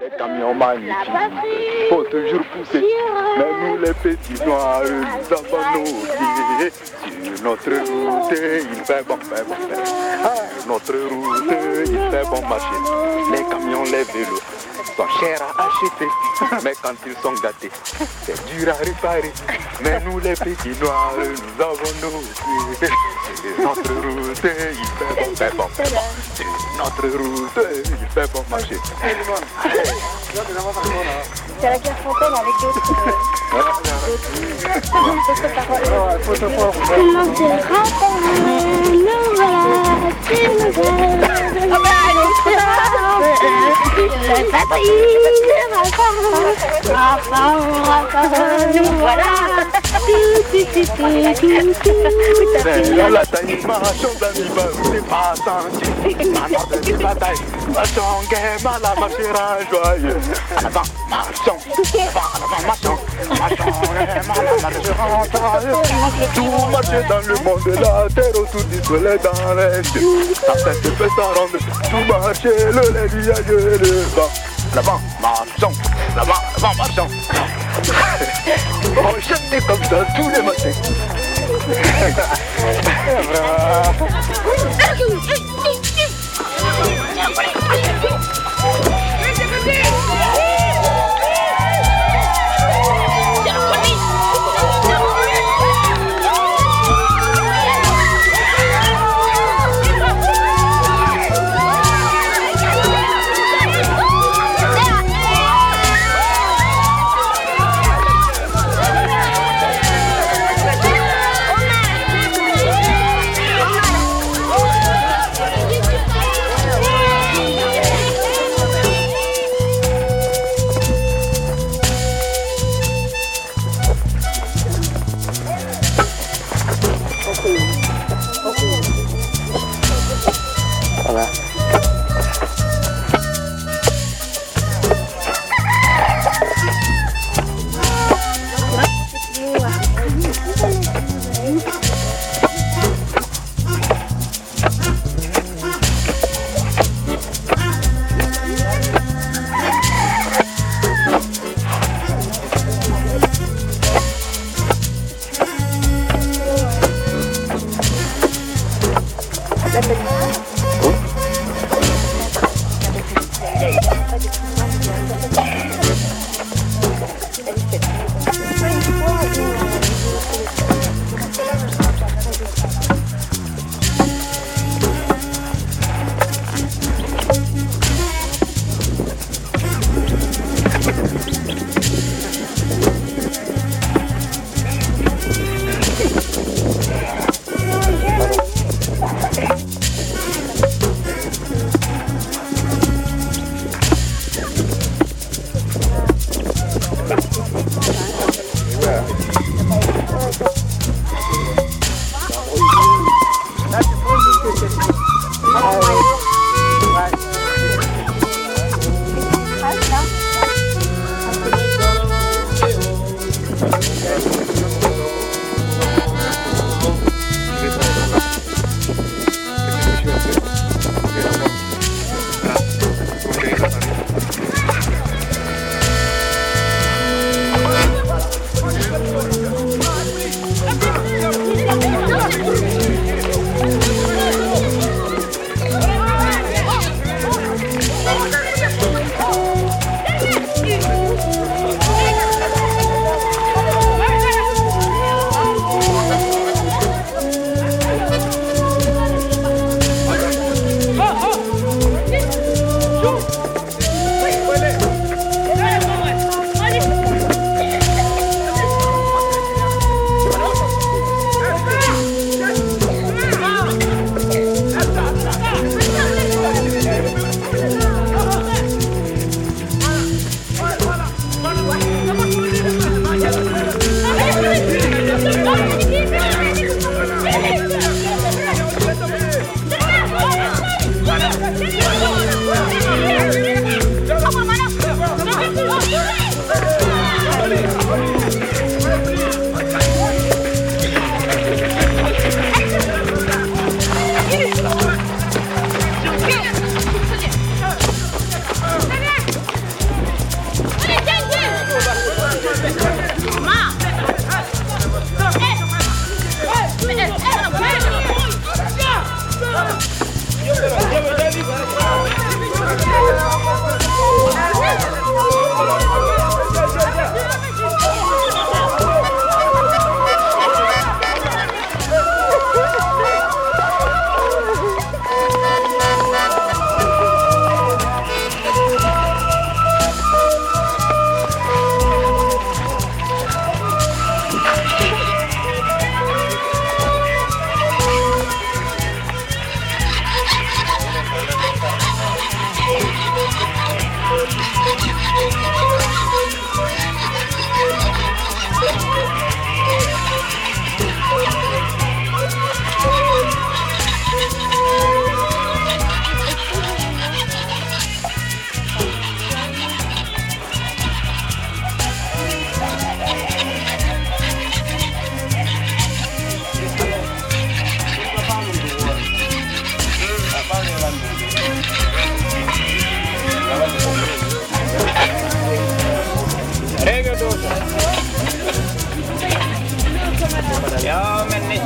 les camions magnifiques faut toujours pousser. Mais nous les petits noirs, nous avons nos pieds. Sur notre route, il fait bon, fait bon, fait. Sur notre route, il fait bon marcher. Les camions, les vélos sont chers à acheter. Mais quand ils sont gâtés, c'est dur à réparer. Mais nous les petits noirs, nous avons nos pieds. Sur notre route, il fait bon, fait bon, fait bon. Sur notre route, il fait bon marcher. C'est la Clairefontaine avec d'autres paroles. Comment te rappelles, nous voilà, tu nous donnes. Nous voilà. La animation d'animal, c'est pas senti. Maintenant de des batailles, marchons gaiement, la marchera joyeux. À l'avant, marchons, marchons gaiement, la marchera joyeux. Tout marcher dans le monde, la terre autour du soleil dans l'est. La tête peut s'en rendre, tout marcher, le lait du aïeux et le vent. L'avant, marchons, l'avant, marchons. On chantait comme ça tous les matins.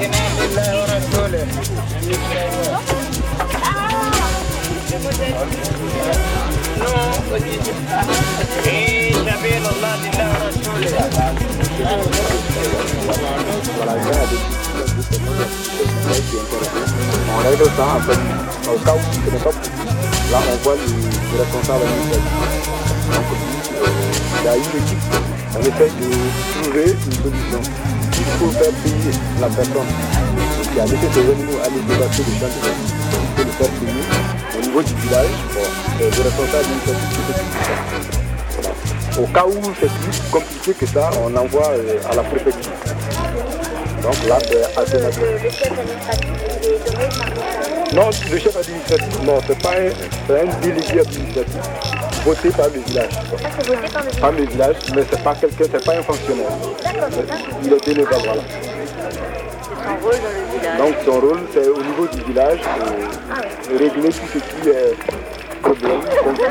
On règle ça en fait, au cas où ce n'est pas possible. Là, on voit le responsable administratif. Donc, il y a une équipe, on essaie de trouver une solution. Il faut faire payer la personne qui a laissé ses animaux à l'élévation du champ de il faut le faire payer. Au niveau du village, bon, le responsable administratif, voilà. Au cas où c'est plus compliqué que ça, on envoie à la préfecture. Donc là, c'est assez naturel. Le chef administratif, il est donné par le... Non, le chef administratif, non, c'est un délégué administratif voté par le village. Ah, c'est voté par le village. Par le village, mais c'est pas quelqu'un, c'est pas un fonctionnaire. D'accord, c'est ça. Il est bénévole, voilà. C'est son rôle dans le village. Donc son rôle, c'est au niveau du village, régler tout ce qui est problème.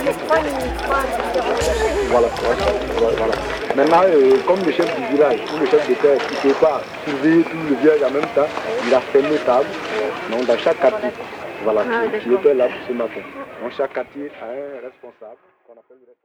Voilà. Maintenant, comme le chef du village ou le chef de terre qui ne peut pas surveiller tout le village en même temps, il a fait une table dans chaque quartier. Voilà, qui était là ce matin. Donc chaque quartier a un responsable qu'on appelle le responsable.